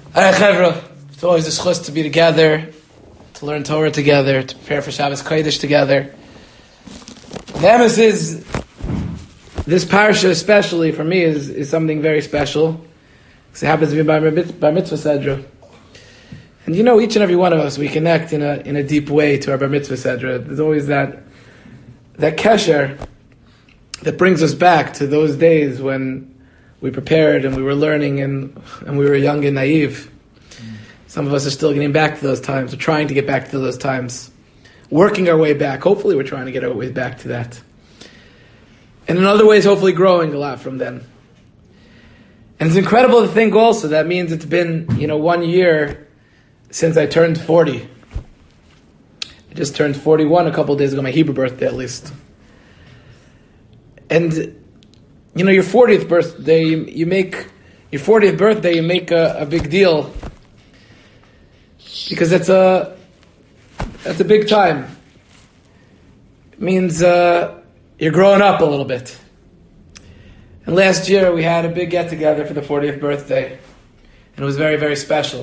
Alright, Chevra, it's always a schus to be together, to learn Torah together, to prepare for Shabbos Kodesh together. The emes is, this parsha especially for me is something very special, because it happens to be Bar Mitzvah Sedra. And you know, each and every one of us, we connect in a deep way to our Bar Mitzvah Sedra. There's always that kesher that brings us back to those days when we prepared and we were learning and we were young and naive. Some of us are still getting back to those times, or trying to get back to those times, working our way back. Hopefully we're trying to get our way back to that. And in other ways, hopefully growing a lot from then. And it's incredible to think also, that means it's been, 1 year since I turned 40. I just turned 41 a couple of days ago, my Hebrew birthday at least. And your 40th birthday, you make a big deal, because that's a big time. It means you're growing up a little bit. And last year we had a big get together for the 40th birthday, and it was very, very special.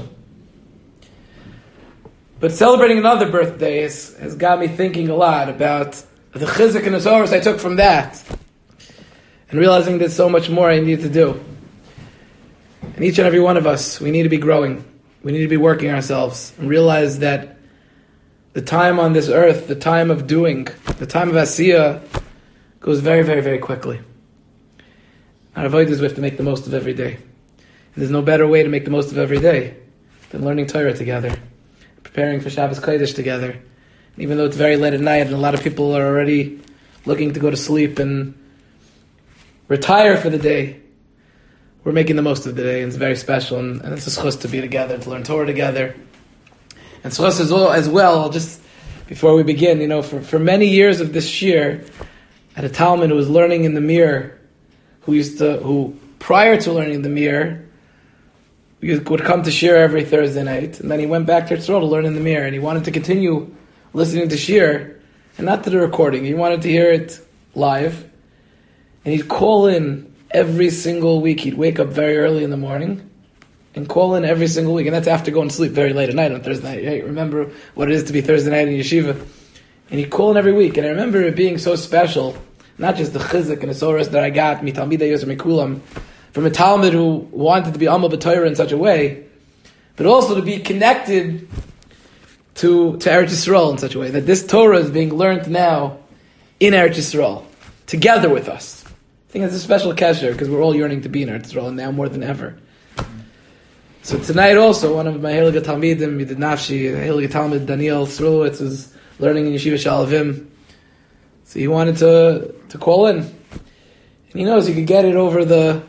But celebrating another birthday has got me thinking a lot about the chizuk and the zoros I took from that, and realizing there's so much more I need to do. And each and every one of us, we need to be growing. We need to be working ourselves and realize that the time on this earth, the time of doing, the time of asiyah, goes very, very, very quickly. Our avodah is we have to make the most of every day. And there's no better way to make the most of every day than learning Torah together, preparing for Shabbos Kodesh together. And even though it's very late at night and a lot of people are already looking to go to sleep and retire for the day, we're making the most of the day, and it's very special, and it's a schus to be together, to learn Torah together. And schus as well, just before we begin, for many years of this year, I had a Talmud who was learning in the Mir, who prior to learning the Mir, would come to Shir every Thursday night, and then he went back to Yisrael to learn in the Mir, and he wanted to continue listening to Shir, and not to the recording. He wanted to hear it live. And he'd call in every single week. He'd wake up very early in the morning and call in every single week. And that's after going to sleep very late at night on Thursday night. Hey, remember what it is to be Thursday night in yeshiva. And he'd call in every week. And I remember it being so special, not just the chizuk and the soros that I got, mitalmidei yosem mikulam, from a Talmud who wanted to be amal b'Torah in such a way, but also to be connected to Eretz Yisrael in such a way, that this Torah is being learned now in Eretz Yisrael, together with us. I think it's a special kesher, because we're all yearning to be in Eretz Yisrael, and now more than ever. So tonight also, one of my Heilige Talmidim, Yidid Nafshi, Heilige Talmid Daniel Srulowitz, was learning in Yeshiva Shalavim. So he wanted to call in. And he knows he could get it over the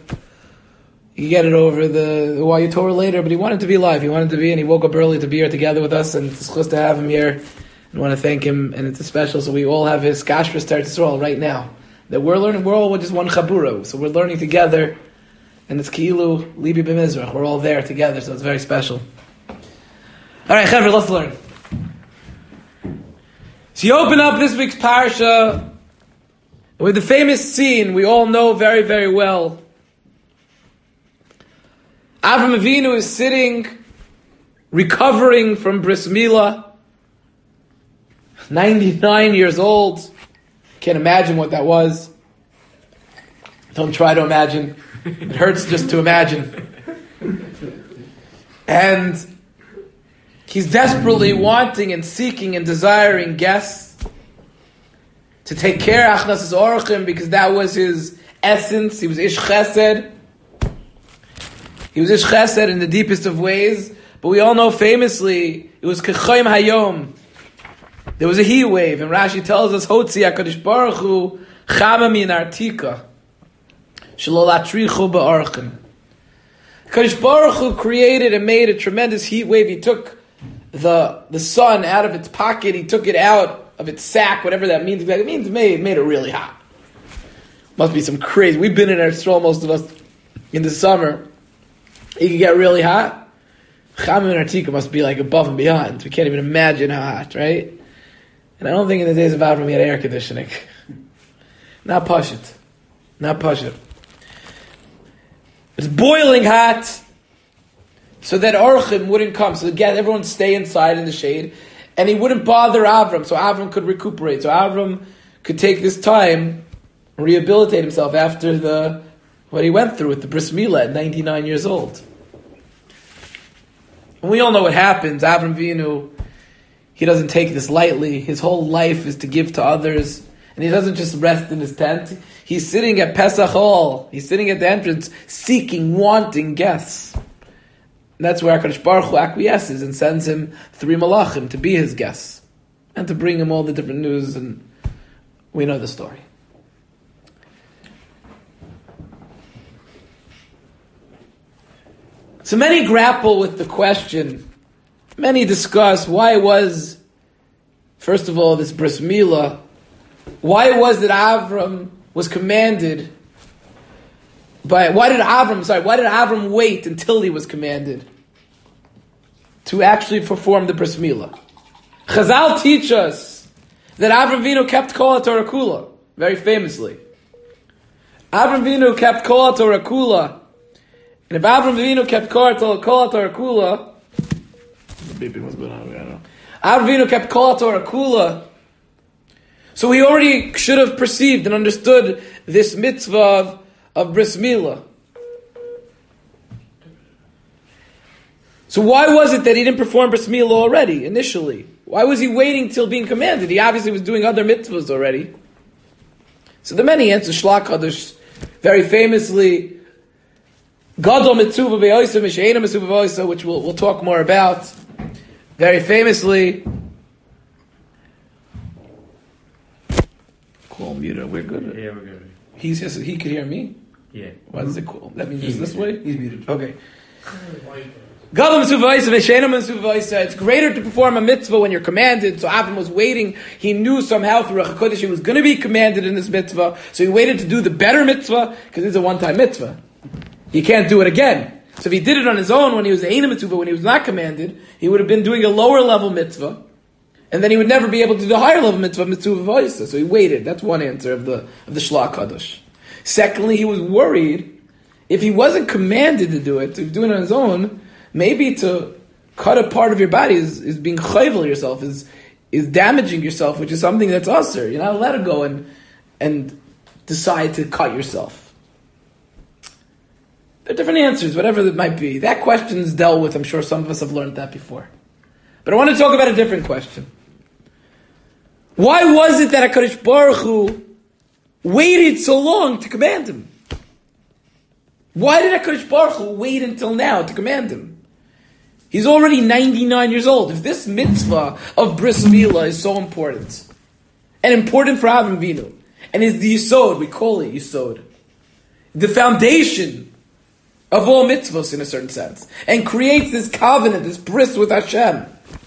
YU Torah later, but he wanted to be live. He wanted to be, and he woke up early to be here together with us, and it's close to have him here. I want to thank him, and it's a special, so we all have his Kashras Eretz Yisrael right now. That we're learning, we're all just one chabura, so we're learning together, and it's Ki'ilu Libi B'Mizrach. We're all there together, so it's very special. All right, Chevra, let's learn. So you open up this week's parsha with the famous scene we all know very, very well. Avram Avinu is sitting, recovering from Bris Milah, 99 years old. Can't imagine what that was. Don't try to imagine. It hurts just to imagine. And he's desperately wanting and seeking and desiring guests to take care of Achnas Orchim, because that was his essence. He was Ish Chesed. He was Ish Chesed in the deepest of ways. But we all know famously, it was Kechayim Hayom. There was a heat wave, and Rashi tells us, Hotzi HaKadosh Baruch Hu Chama min Artika Shelo Latrichu Ba'archim. Kadosh Baruch Hu created and made a tremendous heat wave. He took the sun out of its pocket. He took it out of its sack, whatever that means. It means made it really hot. Must be some crazy. We've been in Eretz Yisrael, most of us, in the summer. It can get really hot. Chama min Artika must be like above and beyond. We can't even imagine how hot, right? And I don't think in the days of Avram we had air conditioning. Not Pashut. It's boiling hot. so that Orchim wouldn't come. So again, everyone stay inside in the shade, and he wouldn't bother Avram, so Avram could recuperate. So Avram could take this time, rehabilitate himself after what he went through with the bris milah at 99 years old. And we all know what happens. Avram Avinu, he doesn't take this lightly. His whole life is to give to others. And he doesn't just rest in his tent. He's sitting at Pesach Hall. He's sitting at the entrance, seeking, wanting guests. And that's where HaKadosh Baruch Hu acquiesces and sends him 3 malachim to be his guests. And to bring him all the different news. And we know the story. So many grapple with the question. Many discuss why was, first of all, this bris milah. Why was that Avram was commanded why did Avram wait until he was commanded to actually perform the bris milah? Chazal teach us that Avram Avinu kept Kol HaTorah Kula, very famously. Avram Avinu kept Kol HaTorah Kula, and if Avram Avinu kept Kol HaTorah Kula, Avram Avinu kept Kol HaTorah Kula, so he already should have perceived and understood this mitzvah of bris milah. So why was it that he didn't perform bris milah already, initially? Why was he waiting till being commanded? He obviously was doing other mitzvahs already. So the many answers, Shlach Hadosh, very famously, Gadol mitzvah ve'oisa, misheina mitzvah ve'oisa, which we'll talk more about. Very famously, cool, muted. We're good. Yeah, we're good. He could hear me? Yeah. Why is it cool? That means it's this way? He's muted. Okay. It's greater to perform a mitzvah when you're commanded. So Avram was waiting. He knew somehow through Ruach HaKodesh he was going to be commanded in this mitzvah. So he waited to do the better mitzvah because it's a one-time mitzvah. He can't do it again. So if he did it on his own when he was Eina mitzvah, when he was not commanded, he would have been doing a lower level mitzvah. And then he would never be able to do the higher level mitzvah v'oisa. So he waited. That's one answer of the Shlach Hadosh. Secondly, he was worried if he wasn't commanded to do it, if he was doing it on his own, maybe to cut a part of your body is being chayvel yourself, is damaging yourself, which is something that's usher. You're not allowed to go and decide to cut yourself. There are different answers, whatever it might be. That question is dealt with. I'm sure some of us have learned that before. But I want to talk about a different question. Why was it that HaKadosh Baruch Hu waited so long to command him? Why did HaKadosh Baruch Hu wait until now to command him? He's already 99 years old. If this mitzvah of bris milah is so important, and important for Avram Avinu, and is the yisod, we call it yisod, the foundation of all mitzvahs in a certain sense, and creates this covenant, this bris with Hashem,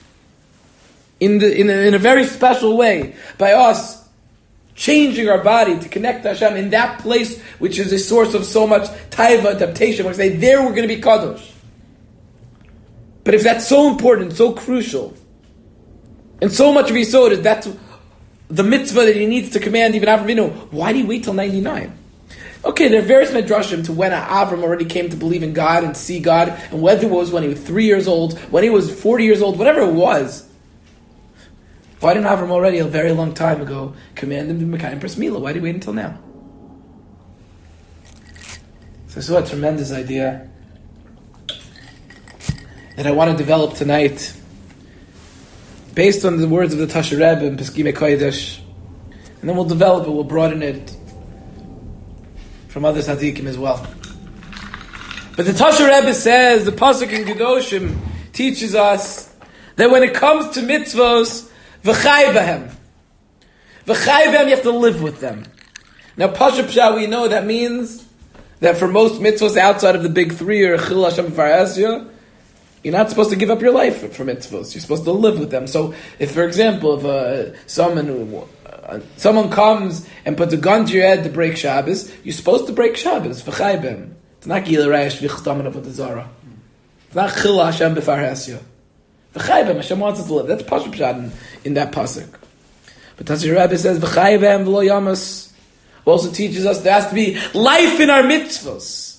in a very special way, by us changing our body to connect to Hashem in that place which is a source of so much taiva, adaptation. We say, there we're going to be kadosh. But if that's so important, so crucial, and so much of Yisod is that's the mitzvah that he needs to command even Avram Avinu, why did he wait till 99? Okay, there are various medrashim to when Avram already came to believe in God and see God, and whether it was when he was 3 years old, when he was 40 years old, whatever it was. Why didn't Avram already a very long time ago command him to Mekayim bris milah? Why did he wait until now? So this is a tremendous idea that I want to develop tonight, based on the words of the Tasher Rebbe and Peskimei Kodesh, and then we'll develop it, we'll broaden it from other tzaddikim as well. But the Tasher Rebbe says, the pasuk in Kedoshim teaches us that when it comes to mitzvos, v'chai b'hem, you have to live with them. Now, Pasha Psha, we know that means that for most mitzvos outside of the big three, or Chil Hashem V'Farasya, you're not supposed to give up your life for mitzvahs. You're supposed to live with them. So, if, for example, if someone comes and puts a gun to your head to break Shabbos, you're supposed to break Shabbos. V'chai b'hem. It's not Gil Reish V'chtam Avodah Zara. It's not Chil Hashem B'Farasya. V'chai b'hem. Hashem wants us to live. That's Pasha Pshat in that pasuk. But Tasher Rebbe says V'chai b'hem v'lo yamas. Also teaches us there has to be life in our mitzvahs.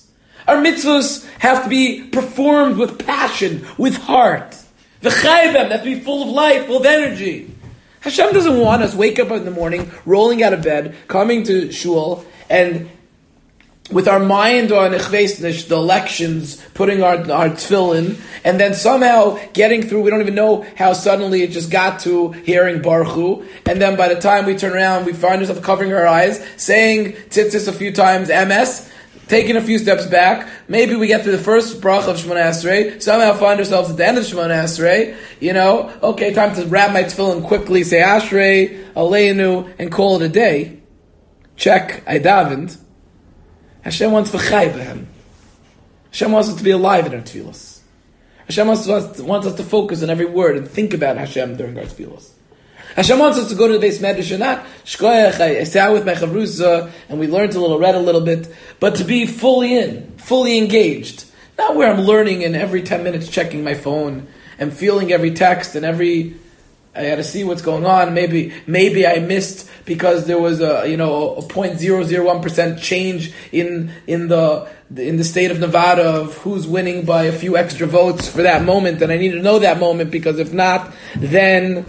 Our mitzvahs have to be performed with passion, with heart. The chaybem have to be full of life, full of energy. Hashem doesn't want us wake up in the morning, rolling out of bed, coming to shul, and with our mind on the elections, putting our tefillin, and then somehow getting through, we don't even know how suddenly it just got to hearing Baruch Hu, and then by the time we turn around, we find ourselves covering our eyes, saying tzitzis a few times, MS, taking a few steps back. Maybe we get through the first bracha of Shemona Esrei, somehow find ourselves at the end of Shemona Esrei, okay, time to wrap my tefillin quickly, say Ashrei, Aleinu, and call it a day. Check, I davened. Hashem wants v'chai b'hem. Hashem wants us to be alive in our tefillos. Hashem wants us to focus on every word and think about Hashem during our tefillos. Hashem wants us to go to the Beis Medrash and not shkoyach. I sat with my chavrusa and we learned a little, read a little bit, but to be fully engaged. Not where I'm learning and every 10 minutes checking my phone and feeling every text and I got to see what's going on. Maybe I missed because there was a 0.001% change in the state of Nevada of who's winning by a few extra votes for that moment, and I need to know that moment because if not, then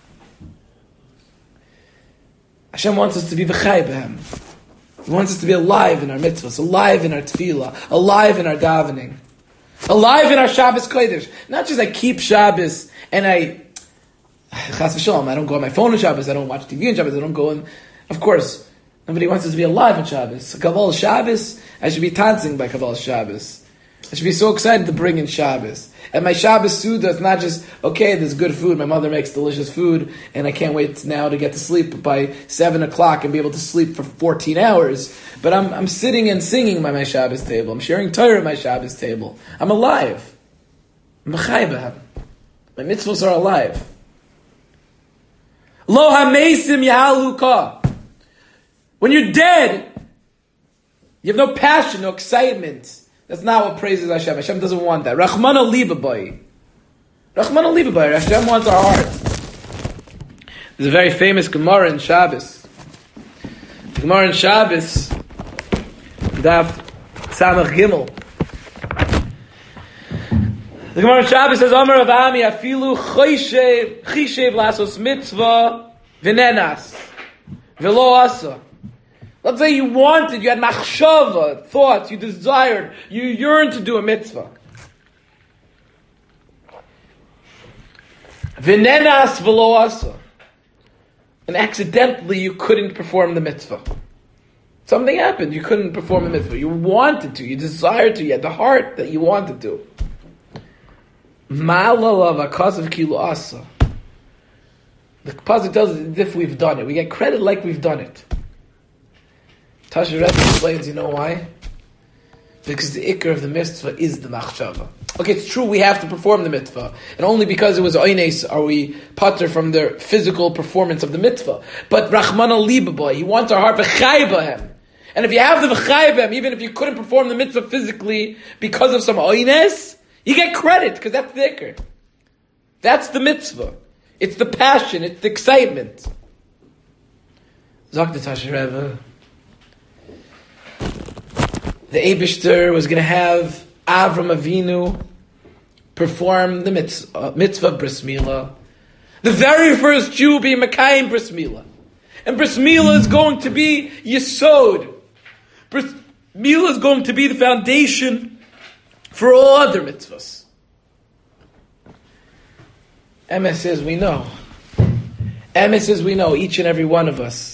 Hashem wants us to be v'chai b'hem. He wants us to be alive in our mitzvahs, alive in our tefillah, alive in our davening, alive in our Shabbos Kodesh. Not just I keep Shabbos and Chas v'shalom, I don't go on my phone on Shabbos, I don't watch TV on Shabbos, I don't go on. Of course, nobody wants us to be alive on Shabbos. Kabbalah Shabbos, I should be dancing by Kabbalah Shabbos. I should be so excited to bring in Shabbos. And my Shabbos Suda is not just, okay, there's good food, my mother makes delicious food, and I can't wait now to get to sleep by 7 o'clock and be able to sleep for 14 hours. But I'm sitting and singing by my Shabbos table. I'm sharing Torah at my Shabbos table. I'm alive. I'm v'chai b'hem. My mitzvahs are alive. Lo ha-mesim yahaluka. When you're dead, you have no passion, no excitement. That's not what praises Hashem. Hashem doesn't want that. Rachmana libabai. Rachmana libabai. Hashem wants our heart. There's a very famous Gemara in Shabbos. The Gemara in Shabbos, Daf Samach Gimel. The Gemara in Shabbos says, Amar Rav Ami, afilu chishev lasos mitzvah v'nenas v'lo asa. Let's say you wanted, you had machshava, thoughts, you desired, you yearned to do a mitzvah. V'nenas v'lo asa. And accidentally you couldn't perform the mitzvah. Something happened, you couldn't perform the mitzvah. You wanted to, you desired to, you had the heart that you wanted to. Ma'alalav akasav kilu asa. The pasuk tells us as if we've done it. We get credit like we've done it. Tasha Rebbe explains, you know why? Because the ikar of the mitzvah is the machshava. Okay, it's true we have to perform the mitzvah, and only because it was oines are we pater from the physical performance of the mitzvah. But Rachmana libabai, he wants our heart v'chai b'hem. And if you have the v'chai b'hem, even if you couldn't perform the mitzvah physically because of some oines, you get credit because that's the ikar. That's the mitzvah. It's the passion. It's the excitement. Zok the Tasha Rebbe. The Eibishter was going to have Avram Avinu perform the mitzvah of Bris Milah. The very first Jew being Mekayim Bris Milah. And Bris Milah is going to be Yesod. Bris Milah is going to be the foundation for all other mitzvahs. Emes says we know. Emes says we know, each and every one of us.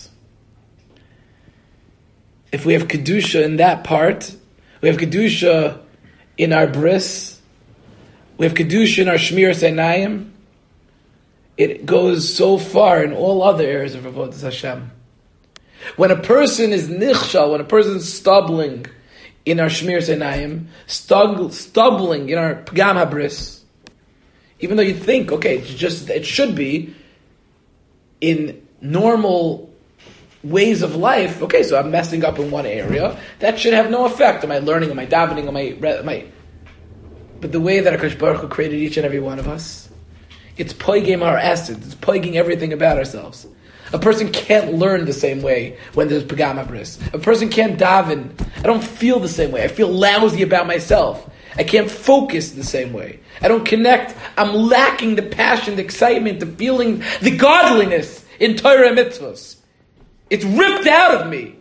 If we have Kedusha in that part, we have Kedusha in our bris, we have Kedusha in our Shmir Seinayim, it goes so far in all other areas of Avodas Hashem. When a person is nichshal, when a person is stumbling in our Shmir Seinayim, stumbling in our Pgam HaBris, even though you think, okay, it should be in normal ways of life, okay, so I'm messing up in one area, that should have no effect. Am I learning? Am I davening? Am I? But the way that HaKadosh Baruch Hu created each and every one of us, it's poiging our essence, it's poiging everything about ourselves. A person can't learn the same way when there's Pagama Bris. A person can't daven. I don't feel the same way. I feel lousy about myself. I can't focus the same way. I don't connect. I'm lacking the passion, the excitement, the feeling, the godliness in Torah and mitzvahs. It's ripped out of me.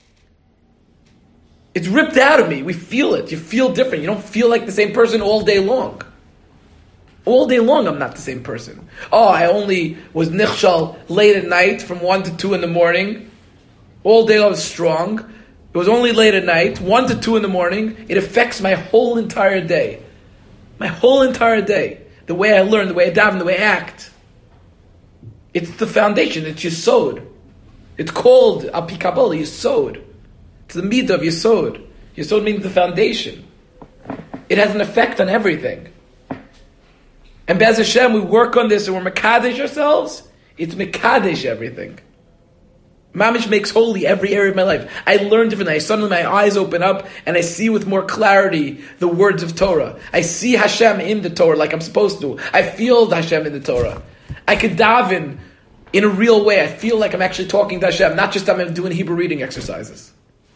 It's ripped out of me. We feel it. You feel different. You don't feel like the same person all day long. All day long, I'm not the same person. Oh, I only was nichshal late at night from 1 to 2 in the morning. All day I was strong. It was only late at night, 1 to 2 in the morning. It affects my whole entire day. My whole entire day. The way I learn, the way I daven, the way I act. It's the foundation. It's Yesod. It's called Api Kabbalah, Yesod. It's the midah of Yesod. Yesod means the foundation. It has an effect on everything. And Be'ez Hashem, we work on this and we're Mekadesh ourselves. It's Mekadesh everything. Mamish makes holy every area of my life. I learn differently. Suddenly my eyes open up and I see with more clarity the words of Torah. I see Hashem in the Torah like I'm supposed to. I feel Hashem in the Torah. I could daven in a real way. I feel like I'm actually talking to Hashem, not just I'm doing Hebrew reading exercises.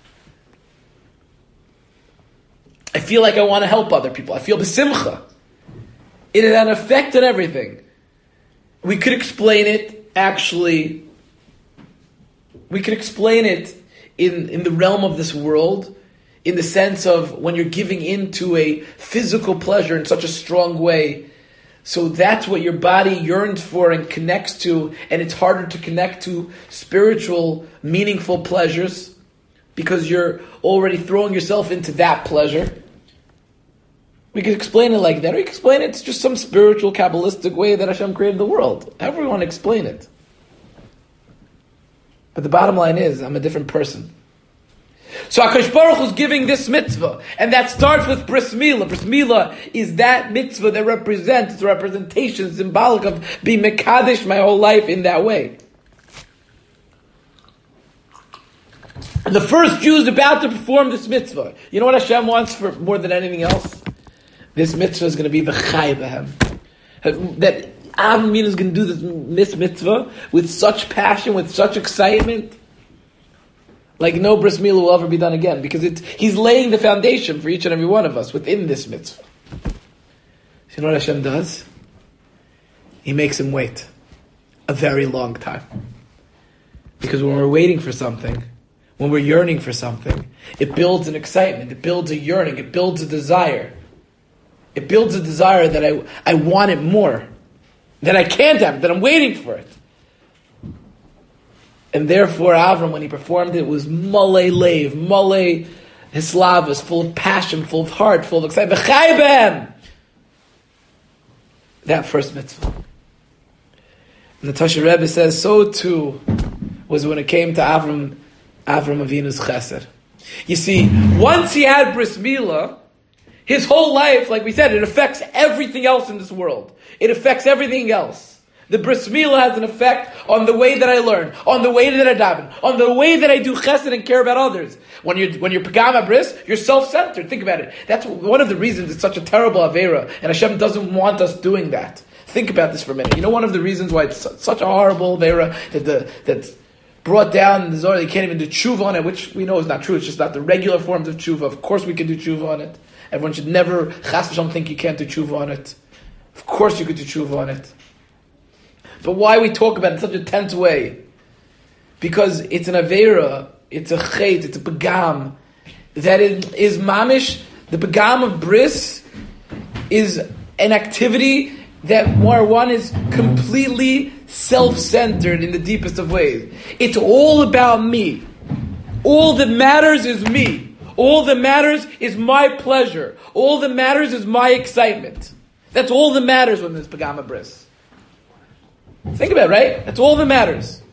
I feel like I want to help other people. I feel besimcha. It had an effect on everything. We could explain it, actually. We could explain it in the realm of this world, in the sense of when you're giving into a physical pleasure in such a strong way. So that's what your body yearns for and connects to, and it's harder to connect to spiritual, meaningful pleasures because you're already throwing yourself into that pleasure. We could explain it like that, or we could explain it's just some spiritual, Kabbalistic way that Hashem created the world. However we want to explain it. But the bottom line is, I'm a different person. So HaKadosh Baruch Hu is giving this mitzvah, and that starts with Bris Milah. Bris Milah is that mitzvah that represents, it's a representation, symbolic of being Mekadesh my whole life in that way. And the first Jew is about to perform this mitzvah. You know what Hashem wants for more than anything else? This mitzvah is going to be v'chai b'hem. That Avram Avinu is going to do this mitzvah with such passion, with such excitement, like no bris milah will ever be done again, because he's laying the foundation for each and every one of us within this mitzvah. You know what Hashem does? He makes him wait a very long time. Because when we're waiting for something, when we're yearning for something, it builds an excitement, it builds a yearning, it builds a desire. It builds a desire that I want it more, that I can't have it, that I'm waiting for it. And therefore, Avram, when he performed it, was malei leiv, malei hislavas, full of passion, full of heart, full of excitement. V'chai b'hem! That first mitzvah. And the Tasha Rebbe says, so too was when it came to Avram Avinu's chesed. You see, once he had bris milah, his whole life, like we said, it affects everything else in this world. It affects everything else. The bris milah has an effect on the way that I learn, on the way that I daven, on the way that I do chesed and care about others. When you're pagama bris, you're self-centered. Think about it. That's one of the reasons it's such a terrible avera, and Hashem doesn't want us doing that. Think about this for a minute. You know one of the reasons why it's such a horrible avera that's brought down in the Zohar, they can't even do tshuva on it, which we know is not true. It's just not the regular forms of tshuva. Of course we can do tshuva on it. Everyone should never, chas v'shalom, think you can't do tshuva on it. Of course you could do tshuva on it. But why we talk about it in such a tense way? Because it's an avera, it's a chait, it's a pagam, that is mamish, the pagam of bris is an activity that one is completely self-centered in the deepest of ways. It's all about me. All that matters is me. All that matters is my pleasure. All that matters is my excitement. That's all that matters when there's pagama bris. Think about it, right? That's all that matters.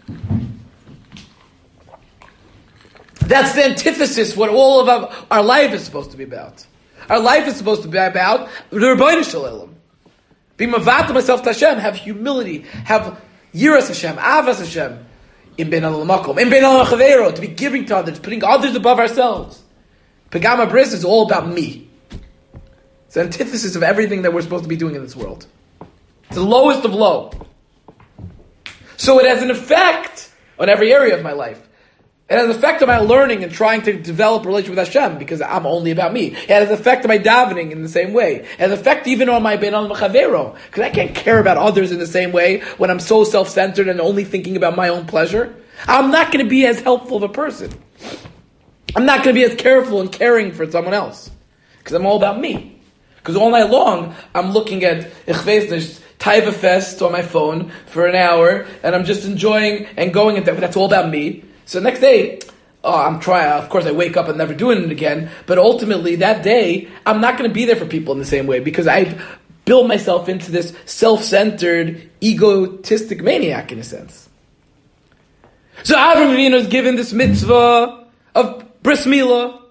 That's the antithesis, what all of our life is supposed to be about. Our life is supposed to be about the Rebbeinu Shalom. Be mavato myself to Hashem, have humility, have yiras Hashem, avas Hashem. In ben al makom, in ben al chavero, to be giving to others, putting others above ourselves. Pagama bris is all about me. It's the antithesis of everything that we're supposed to be doing in this world. It's the lowest of low. So it has an effect on every area of my life. It has an effect on my learning and trying to develop a relationship with Hashem because I'm only about me. It has an effect on my davening in the same way. It has an effect even on my ben al machavero because I can't care about others in the same way when I'm so self-centered and only thinking about my own pleasure. I'm not going to be as helpful of a person. I'm not going to be as careful and caring for someone else because I'm all about me. Because all night long I'm looking at Taiva Fest on my phone for an hour and I'm just enjoying and going at that. But that's all about me. So the next day, I'm trying, of course I wake up and never doing it again, but ultimately that day, I'm not going to be there for people in the same way because I've built myself into this self-centered, egotistic maniac in a sense. So Avram Avinu is given this mitzvah of bris milah,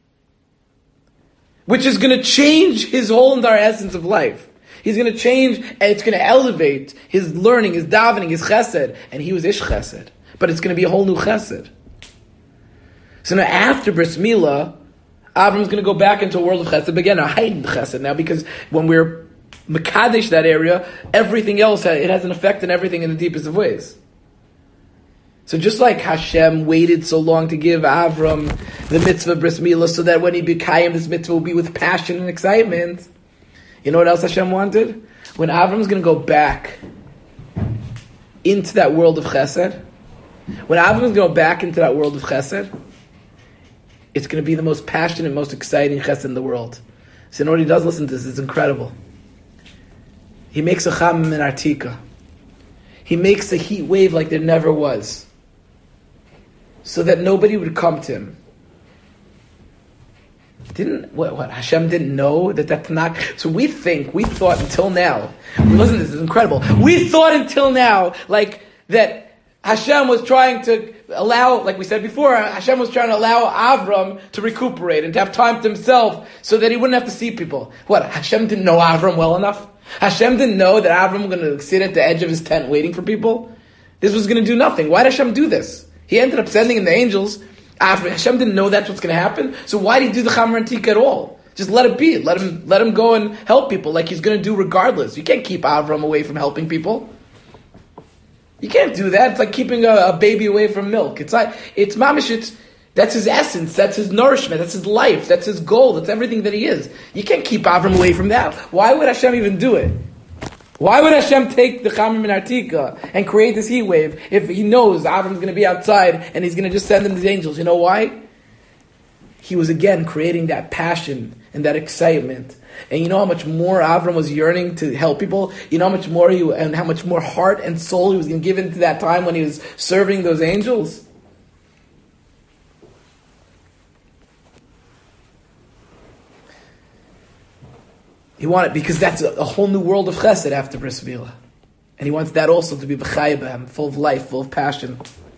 which is going to change his whole entire essence of life. He's going to change, and it's going to elevate his learning, his davening, his chesed, and he was ish chesed. But it's going to be a whole new chesed. So now after bris milah, Avram's going to go back into a world of chesed, but again, a heightened chesed now, because when we're mekadesh that area, everything else, it has an effect on everything in the deepest of ways. So just like Hashem waited so long to give Avram the mitzvah bris milah, so that when he became this mitzvah will be with passion and excitement, you know what else Hashem wanted? When Avram's going to go back into that world of chesed, when Avram is going back into that world of chesed, it's going to be the most passionate, most exciting chesed in the world. So you know what he does? Listen to this, it's incredible. He makes a chamim in Artika. He makes a heat wave like there never was. So that nobody would come to him. Hashem didn't know that's not... So we thought until now, listen, this is incredible. We thought until now, like, that Hashem was trying to allow, like we said before, Hashem was trying to allow Avram to recuperate and to have time to himself so that he wouldn't have to see people. What, Hashem didn't know Avram well enough? Hashem didn't know that Avram was going to sit at the edge of his tent waiting for people? This was going to do nothing. Why did Hashem do this? He ended up sending in the angels. Hashem didn't know that's what's going to happen. So why did he do the Chamar Antika at all? Just let it be. Let him go and help people like he's going to do regardless. You can't keep Avram away from helping people. You can't do that. It's like keeping a baby away from milk. It's mamish. That's his essence. That's his nourishment. That's his life. That's his goal. That's everything that he is. You can't keep Avram away from that. Why would Hashem even do it? Why would Hashem take the Chamim in Artika and create this heat wave if he knows Avram's going to be outside and he's going to just send him these angels? You know why? He was again creating that passion and that excitement. And you know how much more Avram was yearning to help people? You know how much more and how much more heart and soul he was going to give into that time when he was serving those angels? He wanted, because that's a whole new world of chesed after bris milah. And he wants that also to be b'chayim, full of life, full of passion.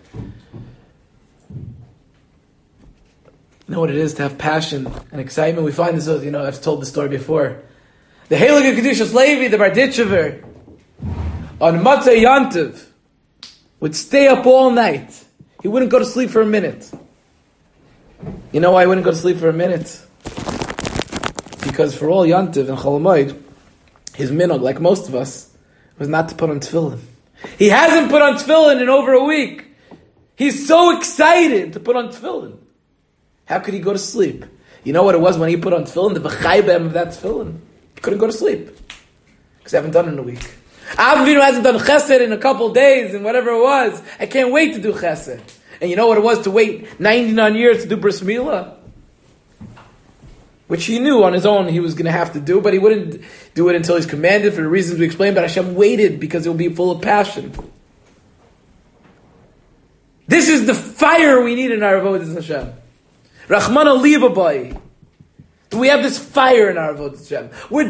You know what it is to have passion and excitement? We find this, I've told the story before. The Heilige Kedushas Levi, the Barditchever, on Matzah Yantiv, would stay up all night. He wouldn't go to sleep for a minute. You know why he wouldn't go to sleep for a minute? Because for all Yantiv and Chol Hamoed, his minog, like most of us, was not to put on tefillin. He hasn't put on tefillin in over a week. He's so excited to put on tefillin. How could he go to sleep? You know what it was when he put on tefillin? The v'chaybem of that tefillin. He couldn't go to sleep. Because I haven't done it in a week. Avram Avinu hasn't done chesed in a couple of days and whatever it was. I can't wait to do chesed. And you know what it was to wait 99 years to do bris milah? Which he knew on his own he was going to have to do, but he wouldn't do it until he's commanded for the reasons we explained. But Hashem waited because it will be full of passion. This is the fire we need in our avodas Hashem. Rachmana libabai. We have this fire in our avodas Hashem.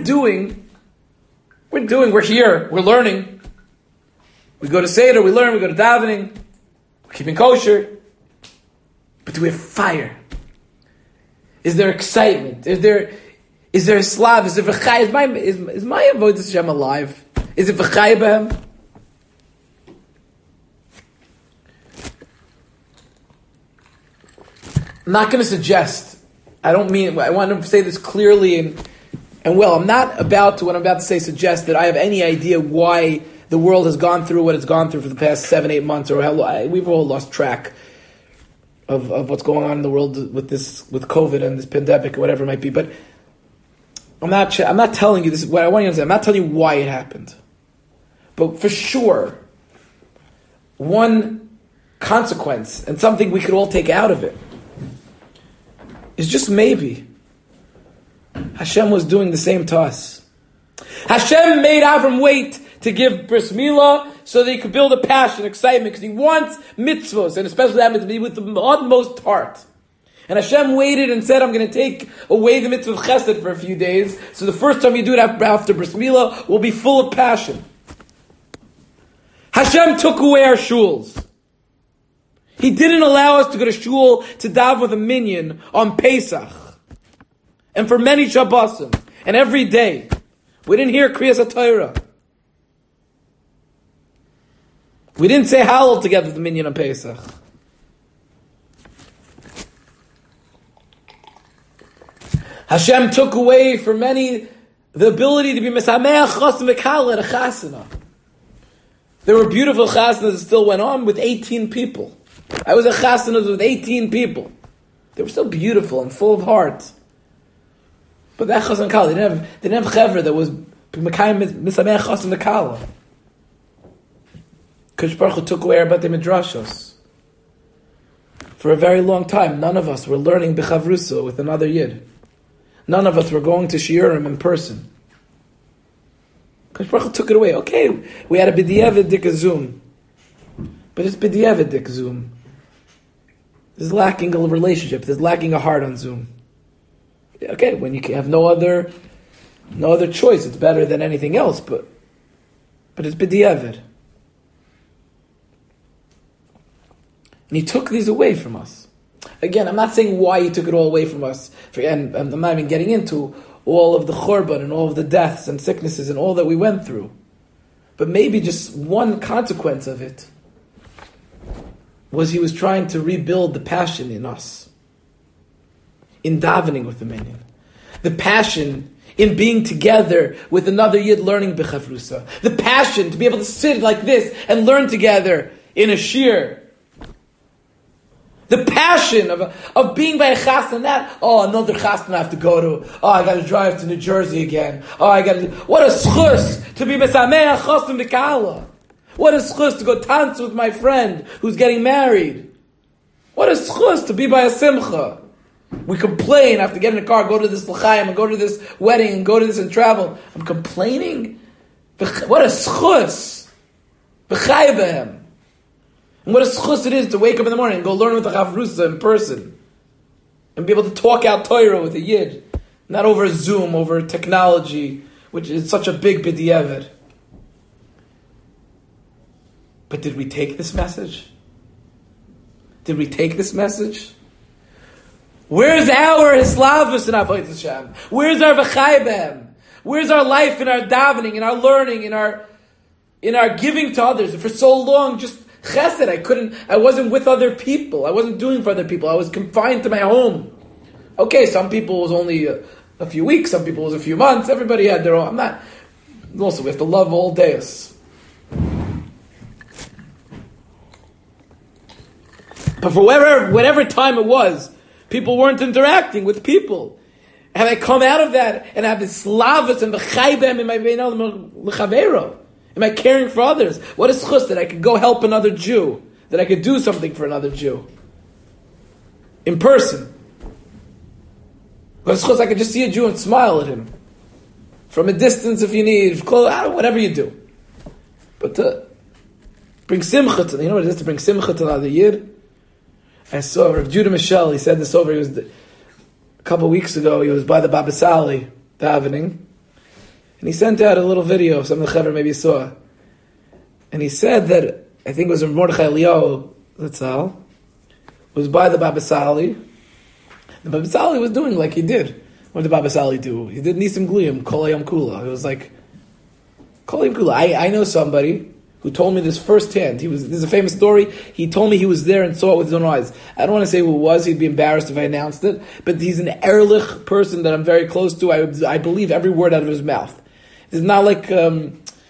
We're here, we're learning. We go to Seder, we learn, we go to davening, we're keeping kosher. But do we have fire? Is there excitement? Is there a slav? Is there v'chai? Is my avodas Hashem alive? Is it v'chai b'hem? I'm not going to suggest. I want to say this clearly and well. I'm not about to, what I'm about to say, suggest that I have any idea why the world has gone through what it's gone through for the past 7-8 months, or how we've all lost track of what's going on in the world with COVID and this pandemic or whatever it might be. But I'm not telling you this. What I want you to understand, I'm not telling you why it happened, but for sure, one consequence and something we could all take out of it is just maybe Hashem was doing the same to us. Hashem made Avram wait to give bris milah so that he could build a passion, excitement, because he wants mitzvos, and especially that mitzvah with the utmost heart. And Hashem waited and said, I'm going to take away the mitzvah of chesed for a few days, so the first time you do it after bris milah will be full of passion. Hashem took away our shuls. He didn't allow us to go to shul to daven with a minyan on Pesach. And for many Shabbosim. And every day. We didn't hear Kriyas HaTorah. We didn't say Hallel together with the minyan on Pesach. Hashem took away for many the ability to be Mesameach Chosim V'Kala at a chasana. There were beautiful chasanas that still went on with 18 people. I was at chasanas with 18 people. They were still beautiful and full of heart. But that chassan kala, they didn't have chevra that was mekayim misameach chassan kala. Kadosh Baruch Hu took away our batei midrashos. For a very long time, none of us were learning b'chavrusa with another yid. None of us were going to shiurim in person. Kadosh Baruch Hu took it away. Okay, we had a b'diavad dik Zoom. But it's b'diavad dik Zoom. There's lacking a relationship. There's lacking a heart on Zoom. Okay, when you have no other choice, it's better than anything else. But it's b'diavad. And he took these away from us. Again, I'm not saying why he took it all away from us. And I'm not even getting into all of the churban and all of the deaths and sicknesses and all that we went through. But maybe just one consequence of it was he was trying to rebuild the passion in us. In davening with the minyan. The passion in being together with another yid learning b'chavrusa. The passion to be able to sit like this and learn together in a shir. The passion of being by a chasna, that, another chasna I have to go to. I got to drive to New Jersey again. What a schus to be mesameach chosim v'kala. What a schus to go dance with my friend who's getting married. What a schus to be by a simcha. We complain, I have to get in a car, go to this l'chaim, and go to this wedding, and go to this and travel. I'm complaining? What a schus. B'chai b'hem. And what a schus it is to wake up in the morning and go learn with the chavrusa in person. And be able to talk out Torah with a yid. Not over Zoom, over technology, which is such a big b'diavad. But did we take this message? Did we take this message? Where's our Hislavus in Avodas Hashem? Where's our V'chai B'hem? Where's our life in our davening, in our learning, in our giving to others? And for so long, just chesed, I wasn't with other people. I wasn't doing for other people. I was confined to my home. Okay, some people it was only a few weeks, some people it was a few months. Everybody had their own. Also, we have to love all days. But for whatever time it was, people weren't interacting with people. And I come out of that and have this slavus and v'chai b'hem in my l'chavero. Am I caring for others? What is chus that I could go help another Jew? That I could do something for another Jew? In person. What is chus I could just see a Jew and smile at him? From a distance if you need, whatever you do. But to bring simcha to, you know what it is to bring simcha to another yid? I saw Rav Judah Michel, he said this over, a couple of weeks ago, he was by the Baba Sali davening, and he sent out a little video, some of the Chaver maybe saw, and he said that, I think it was Mordechai Eliyahu, Zatzal, was by the Baba Sali. The Baba Sali was doing like he did. What did the Baba Sali do? He did Nisim Gluyim, Kol Hayom Kula. It was like, Kol Hayom Kula. I know somebody who told me this firsthand. This is a famous story. He told me he was there and saw it with his own eyes. I don't want to say who it was. He'd be embarrassed if I announced it. But he's an Ehrlich person that I'm very close to. I believe every word out of his mouth. It's not like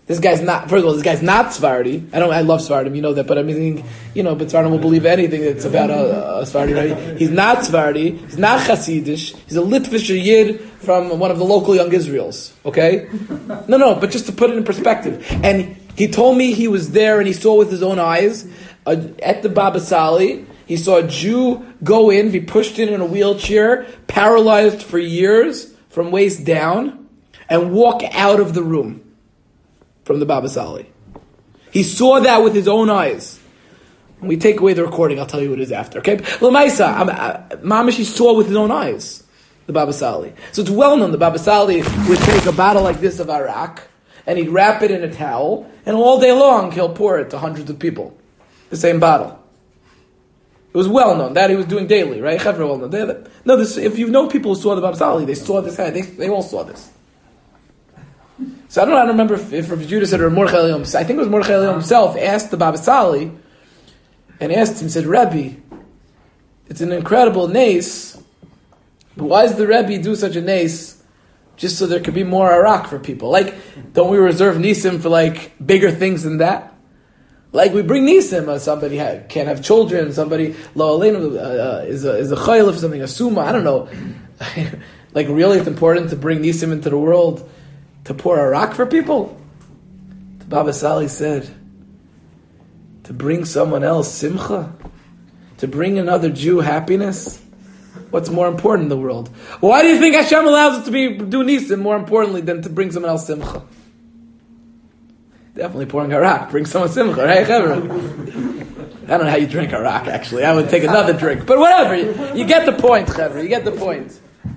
This guy's not, first of all, this guy's not Sephardi. I love Sephardim, you know that, but I mean, but Sephardim will believe anything that's about a Sephardi, right? He's not Sephardi, he's not Hasidish, he's a Litvish Yid from one of the local Young Israels, okay? No, but just to put it in perspective. And he told me he was there and he saw with his own eyes, at the Baba Sali, he saw a Jew go in, be pushed in a wheelchair, paralyzed for years, from waist down, and walk out of the room. From the Baba Sali. He saw that with his own eyes. When we take away the recording, I'll tell you what it is after. Okay? L'maisa, Mamish, he saw with his own eyes, the Baba Sali. So it's well known the Baba Sali would take a bottle like this of arak, and he'd wrap it in a towel, and all day long he'll pour it to hundreds of people. The same bottle. It was well known that he was doing daily, right? Well known. If you know people who saw the Baba Sali, they saw this. They all saw this. So I don't remember if Rabbi Judah said or Mordechai Eliyahu. I think it was Mordechai Eliyahu himself asked the Baba Sali and asked him, said, Rebbe, it's an incredible nace, but why does the Rebbe do such a nace just so there could be more arak for people? Like, don't we reserve nisim for like bigger things than that? Like we bring nisim, somebody can't have children, somebody lo aleinu is a chayil for something, a suma, I don't know. Like really it's important to bring nisim into the world to pour arak for people? The Baba Sali said, to bring someone else simcha, to bring another Jew happiness, what's more important in the world? Why do you think Hashem allows us to do nisim more importantly than to bring someone else simcha? Definitely pouring arak, bring someone simcha, right? I don't know how you drink arak, actually. I would take another drink. But whatever, you get the point, Chevra, you get the point.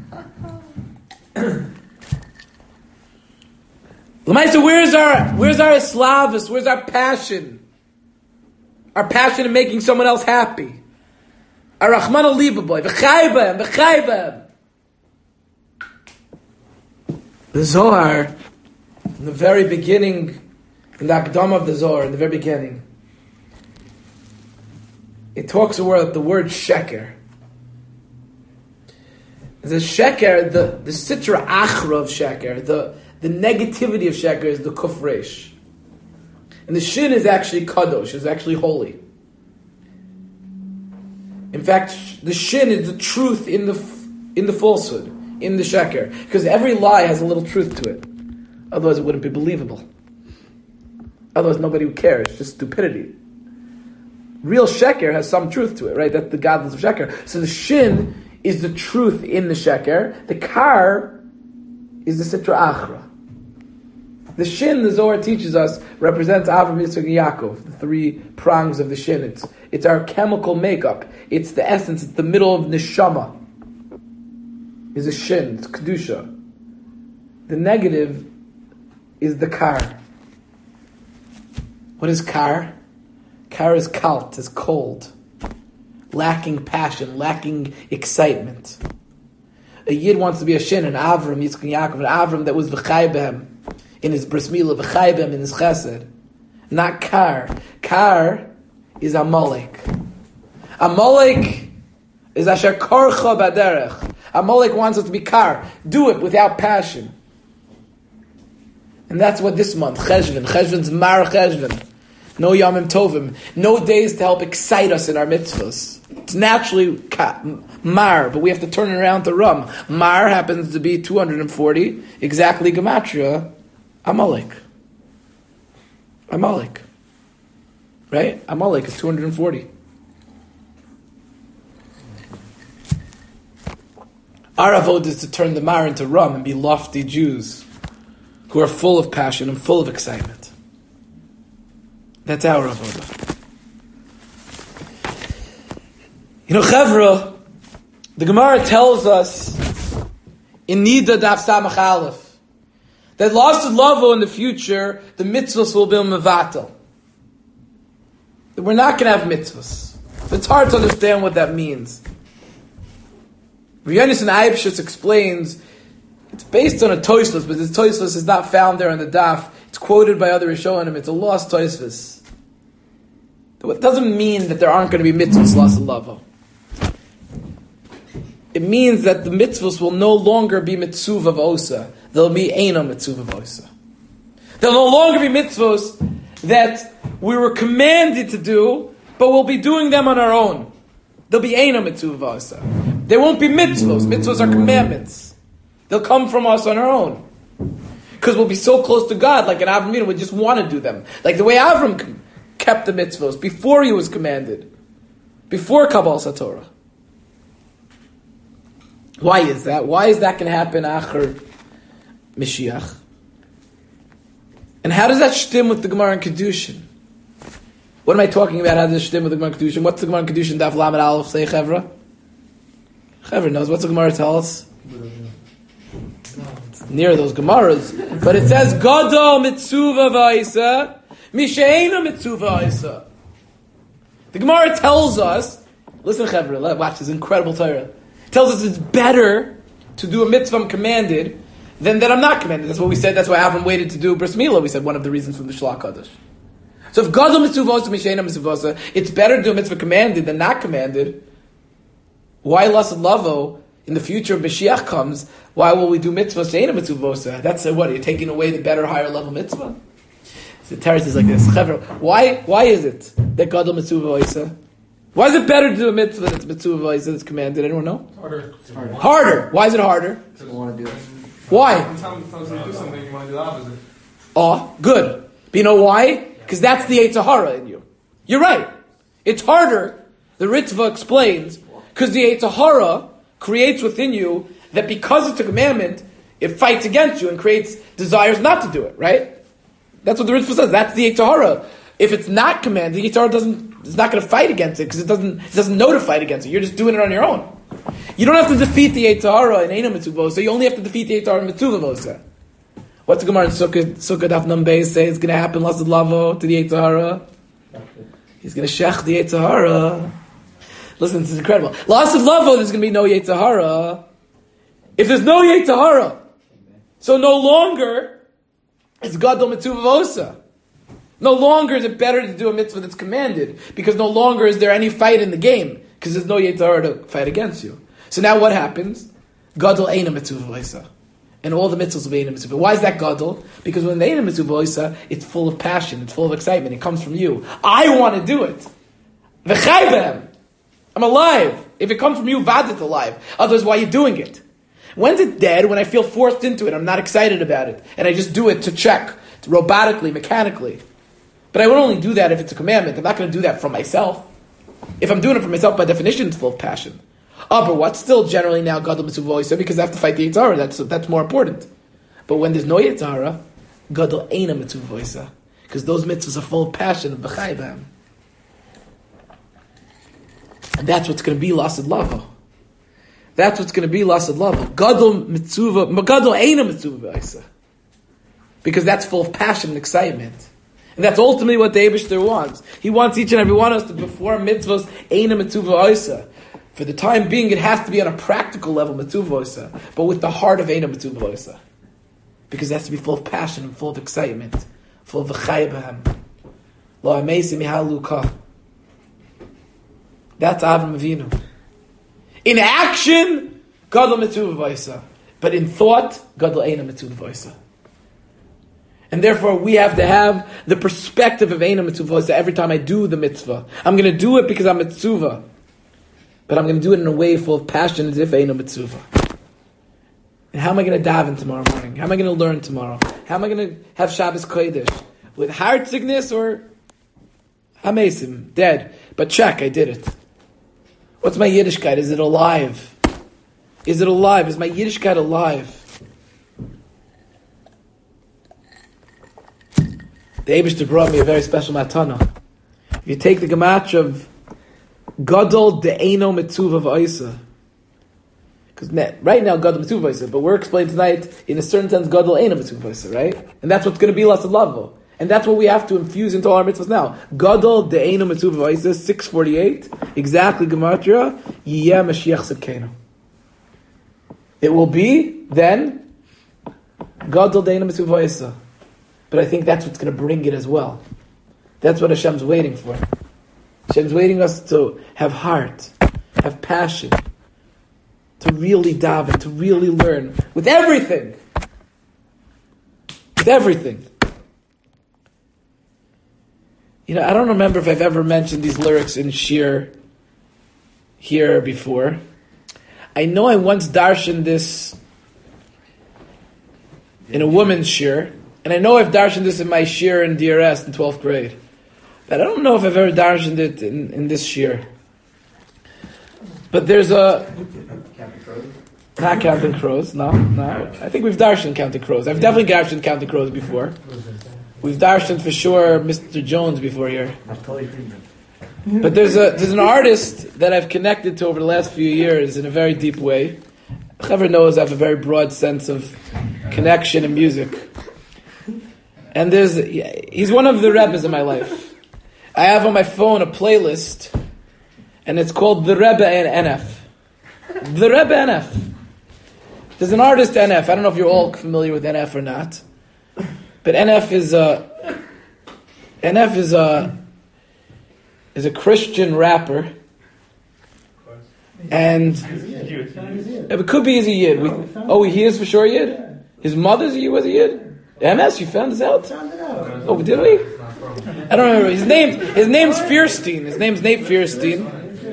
Lamaisa, where's our Islavus? Where's our passion? Our passion in making someone else happy. Our Rahman al-Libaboy. V'chaybem. The Zohar, in the very beginning, in the Akdam of the Zohar, in the very beginning, it talks about the word sheker. The sheker, the sitra achra of sheker, the negativity of sheker is the kufresh. And the shin is actually kadosh, is actually holy. In fact, the shin is the truth in the falsehood, in the sheker. Because every lie has a little truth to it. Otherwise it wouldn't be believable. Otherwise nobody would care, it's just stupidity. Real sheker has some truth to it, right? That's the godless of sheker. So the shin is the truth in the sheker. The kar is the sitra achra. The shin, the Zohar teaches us, represents Avram, Yitzchak, and Yaakov, the three prongs of the shin. It's our chemical makeup. It's the essence. It's the middle of neshama. Is a shin. It's kedusha. The negative is the kar. What is kar? Kar is kalt, is cold, lacking passion, lacking excitement. A yid wants to be a shin, an Avram, Yitzchak, and Yaakov, an Avram that was v'chai behem. In his bris milah, v'chaybem, in his chesed. Not kar. Kar is Amalek. Amalek is asher korcha baderech. Amalek wants us to be kar. Do it without passion. And that's what this month, Cheshvan. Cheshvan's Mar Cheshvan. No Yamim Tovim. No days to help excite us in our mitzvahs. It's naturally Mar, but we have to turn it around to Ram. Mar happens to be 240, exactly Gematria. Amalek. Right? Amalek is 240. Our avodah is to turn the Mar into Ram and be lofty Jews who are full of passion and full of excitement. That's our avodah. Chevra, the Gemara tells us in Nida Daf Samach Aleph that lost lavo in the future, the mitzvahs will be mevatel. We're not going to have mitzvahs. It's hard to understand what that means. Yonis and Aibshitz explains it's based on a Tosfos, but this Tosfos is not found there on the daf. It's quoted by other Rishonim. It's a lost Tosfos. It doesn't mean that there aren't going to be mitzvahs lost lavo. It means that the mitzvahs will no longer be mitzvah of osa. They'll be eino mitzvah of osa. There'll no longer be mitzvos that we were commanded to do, but we'll be doing them on our own. There'll be eina mitzvah asa. There won't be mitzvos. Mitzvos are commandments. They'll come from us on our own. Because we'll be so close to God, like an Avram, we just want to do them. Like the way Avram kept the mitzvos before he was commanded. Before Kabbalah Satorah. Why is that? Why is that going to happen after Mashiach? And how does that stem with the Gemara in Kedushin? What am I talking about? How does it stem with the Gemara in Kedushin? What's the Gemara in Kedushin? Daf Lamed Aleph say Chevra? Chevra knows. What's the Gemara tell us? It's near those Gemaras. But it says, Gadol mitzuva v'aisa, misheina mitzuva v'aisa. The Gemara tells us, listen Chevra, watch this incredible Torah. It tells us it's better to do a mitzvah I'm commanded than that I'm not commanded. That's what we said. That's why Avram waited to do Bris Milah. We said one of the reasons from the Shlach Kadosh. So if Gadol mitzvah v'aisa, misheina mitzvah v'aisa, it's better to do a mitzvah commanded than not commanded. Why Lasad Lavo, in the future, Mashiach comes, why will we do mitzvahs to Eina mitzvah vosa? That's what, are you taking away the better, higher level mitzvah? So Teretz is like this. Why is it that Gadol mitzvah vosa? Why is it better to do a mitzvah that's mitzvah vosa that's commanded? Anyone know? Harder. Why is it harder? Because you want to do it. Why? Sometimes you do something, you want to do the opposite. Oh, good. But you know why? Because that's the Yetzer Hara in you. You're right. It's harder. The Ritva explains, because the Yetzer Hara creates within you that because it's a commandment, it fights against you and creates desires not to do it, right? That's what the Ritva says. That's the Yetzer Hara. If it's not commanded, the Yetzer Hara it's not going to fight against it because it doesn't know to fight against it. You're just doing it on your own. You don't have to defeat the Yetzer Hara in Eina mitzvah, so you only have to defeat the Yetzer Hara in mitzvah vosa. What's the Gemara in Sukkah Daf Nun Beis say is going to happen? Lasad Lavo to the Yetzer Hara. He's going to shech the Yetzer Hara. Listen, this is incredible. Lasad Lavo, there's going to be no Yetzer Hara. If there's no Yetzer Hara, so no longer is Gadol mitzvah vosa. No longer is it better to do a mitzvah that's commanded, because no longer is there any fight in the game, because there's no Yetzer Hara to fight against you. So now what happens? Gadol eina mitzvah vosa. And all the mitzvahs will be eina mitzvah. Why is that Gadol? Because when the eina mitzvah vosa, it's full of passion, it's full of excitement, it comes from you. I want to do it. V'chai b'hem. I'm alive. If it comes from you, Vadit alive. Otherwise, why are you doing it? When's it dead? When I feel forced into it. I'm not excited about it. And I just do it to check, robotically, mechanically. But I would only do that if it's a commandment. I'm not going to do that for myself. If I'm doing it for myself, by definition, it's full of passion. Oh, but what's still generally now Gadol mitzvah voisa? Because I have to fight the Yetzer Hara. That's more important. But when there's no Yetzer Hara, Gadol eina mitzvah voisa. Because those mitzvahs are full of passion. B'chai b'hem. And that's what's going to be Lasad Lavo. That's what's going to be Lasad Lavo. Gadol eina mitzvah v'aisa. Because that's full of passion and excitement. And that's ultimately what the Eibishter wants. He wants each and every one of us to perform mitzvahs eina mitzvah v'aisa. For the time being, it has to be on a practical level, mitzvah v'aisa, but with the heart of eina mitzvah v'aisa. Because it has to be full of passion and full of excitement. Full of v'chai b'hem. Lo ha'meisi mihaluka. That's Avram Avinu. In action, Gadol mitzvah v'aisa. But in thought, Gadol eina mitzvah v'aisa. And therefore, we have to have the perspective of eina mitzvah v'aisa every time I do the mitzvah. I'm going to do it because I'm mitzvah. But I'm going to do it in a way full of passion as if eina mitzvah. And how am I going to daven tomorrow morning? How am I going to learn tomorrow? How am I going to have Shabbos Kodesh? With heart sickness or hamesim, dead? But check, I did it. What's my Yiddishkeit? Is it alive? Is it alive? Is my Yiddishkeit alive? The Eibishter brought me a very special matana. If you take the gematria of Gadol de'eino mitzvah v'aisa, because right now Gadol mitzvah v'aisa, but we're explaining tonight in a certain sense Gadol eino mitzvah v'aisa, right? And that's what's going to be Lasad Lavo. And that's what we have to infuse into all our mitzvahs now. Gadol de'eino mitzvah v'aisa, 648, exactly gematria, yiyeh Mashiach tzidkenu. It will be then Gadol de'eino mitzvah v'aisa. But I think that's what's going to bring it as well. That's what Hashem's waiting for. Hashem's waiting us to have heart, have passion, to really daven, to really learn with everything. With everything. I don't remember if I've ever mentioned these lyrics in Shir here before. I know I once darshaned this in a woman's Shir, and I know I've darshaned this in my Shir in DRS in 12th grade. But I don't know if I've ever darshaned it in this Shir. But there's a... Not Counting Crows, no. I think we've darshaned Counting Crows. I've definitely darshaned Counting Crows before. We've darshaned for sure Mr. Jones before here. But there's an artist that I've connected to over the last few years in a very deep way. Whoever knows, I have a very broad sense of connection and music. And he's one of the Rebbes in my life. I have on my phone a playlist, and it's called The Rebbe and NF. The Rebbe NF. There's an artist NF. I don't know if you're all familiar with NF or not, but NF is a Christian rapper, and it could be he's a Yid. He is for sure a Yid. His mother's was a Yid. MS, you found this out? Oh, did we? I don't remember. His name's Fierstein. His name's Nate Fierstein.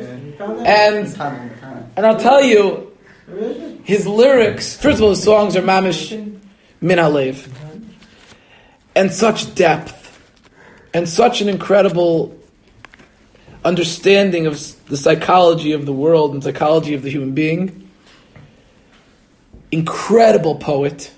And I'll tell you, his lyrics, first of all, his songs are mamish min halev. And such depth. And such an incredible understanding of the psychology of the world and psychology of the human being. Incredible poet.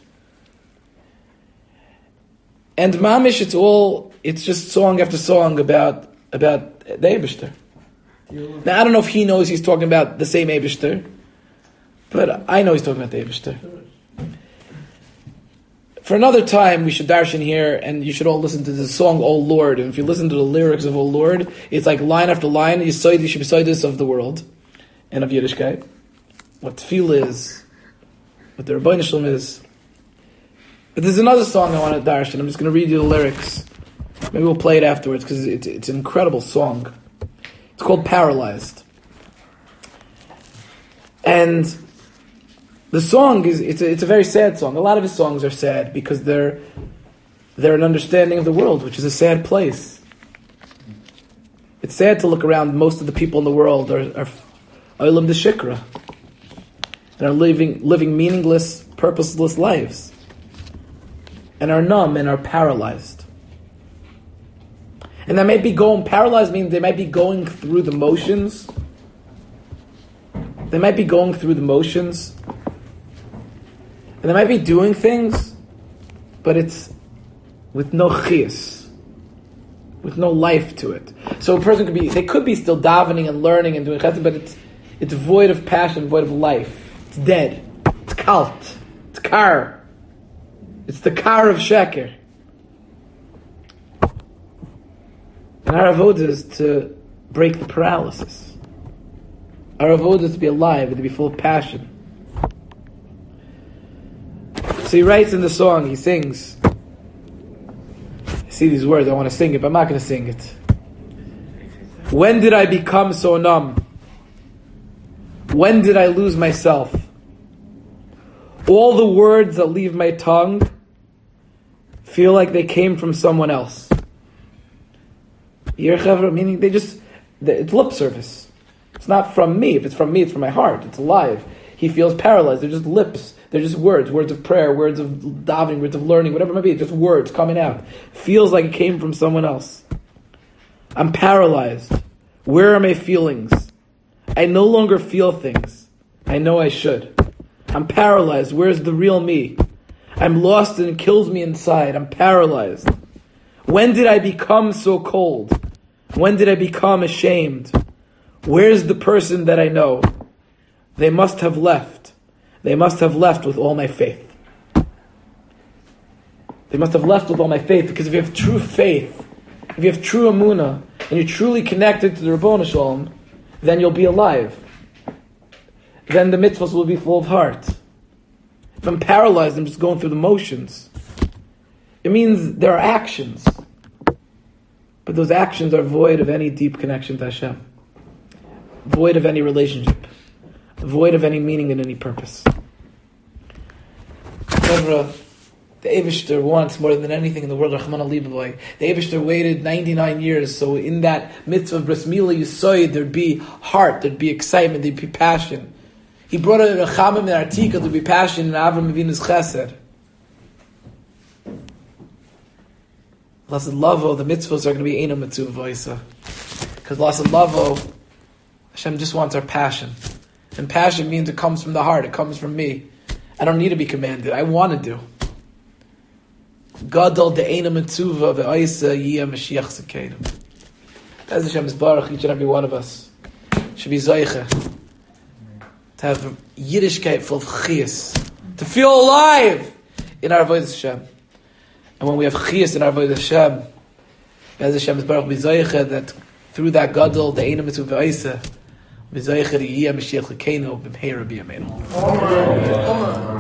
And mamish, it's just song after song about the Eibishter. Now, I don't know if he knows he's talking about the same Eibishter, but I know he's talking about the Eibishter. For another time, we should darshan here, and you should all listen to the song, O Lord. And if you listen to the lyrics of O Lord, it's like line after line, Yesodis of the world, and of Yiddishkeit. What tefillah is, what the Rebbeinu Shalom is. But there's another song I want to darshan. I'm just going to read you the lyrics. Maybe we'll play it afterwards, because it's an incredible song. It's called Paralyzed. And the song it's a very sad song. A lot of his songs are sad because they're an understanding of the world, which is a sad place. It's sad to look around. Most of the people in the world are olam d'shikra and are living meaningless, purposeless lives, and are numb and are paralyzed. And they might be paralyzed means they might be going through the motions. They might be going through the motions. And they might be doing things, but it's with no chiyus, with no life to it. So a person they could be still davening and learning and doing chesed, but it's void of passion, void of life. It's dead. It's kalt. It's kar. It's the kar of sheker. And our avodah is to break the paralysis. Our avodah is to be alive and to be full of passion. So he writes in the song, he sings. I see these words, I want to sing it, but I'm not going to sing it. When did I become so numb? When did I lose myself? All the words that leave my tongue feel like they came from someone else. Meaning it's lip service. It's not from me. If it's from me, it's from my heart. It's alive. He feels paralyzed. They're just lips. They're just words of prayer, words of davening, words of learning, whatever it might be. Just words coming out. Feels like it came from someone else. I'm paralyzed. Where are my feelings? I no longer feel things. I know I should. I'm paralyzed. Where's the real me? I'm lost and it kills me inside. I'm paralyzed. When did I become so cold? When did I become ashamed? Where's the person that I know? They must have left. They must have left with all my faith. They must have left with all my faith, because if you have true faith, if you have true emunah, and you're truly connected to the Ribono Shel Olam, then you'll be alive. Then the mitzvahs will be full of heart. If I'm paralyzed, I'm just going through the motions. It means there are actions, but those actions are void of any deep connection to Hashem, void of any relationship, void of any meaning and any purpose. The Eibishter wants more than anything in the world, Rahman Aliboy. The Eibishter waited 99 years, so in that mitzvah of Bris Milah Yisoid, there'd be heart, there'd be excitement, there'd be passion. He brought a Rechamim and Artika, there'd be passion in Avram Avinu's Chesed. Lasad Lavo, the mitzvahs are going to be Eino Mitzvah Voisa. Because Lasad Lavo, Hashem just wants our passion. And passion means it comes from the heart, it comes from me. I don't need to be commanded, I want to do. Gadol de'ena mitzuva ve'oisa yiyah Mashiach Zakeinu. As Hashem Baruch, each and every one of us should be Zoiche to have Yiddishkeit full of Chiyas, to feel alive in our Avodas Hashem. And when we have Chiyas in our Avodas Hashem, as Hashem Baruch be Zoiche that through that Gadol de'ena mitzuva ve'oisa be Zoiche yiyah Mashiach Zakeinu b'mheira b'yameinu.